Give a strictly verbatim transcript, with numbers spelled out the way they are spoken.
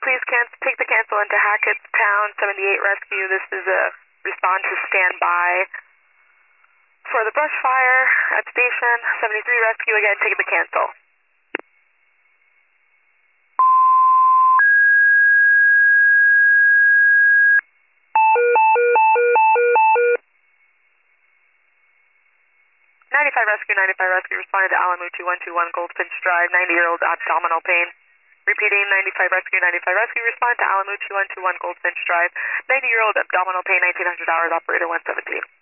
please can- take the cancel into Hackettstown, seventy-eight Rescue. This is a respond to standby for the brush fire at station. seventy-three Rescue, again, take the cancel. ninety-five Rescue, ninety-five Rescue, responded to Alamuchi one two one Goldfinch Drive, ninety-year-old abdominal pain. Repeating, ninety-five Rescue, ninety-five Rescue, respond to Alamuchi one two one Goldfinch Drive, ninety-year-old abdominal pain, nineteen hundred hours, operator one seventeen.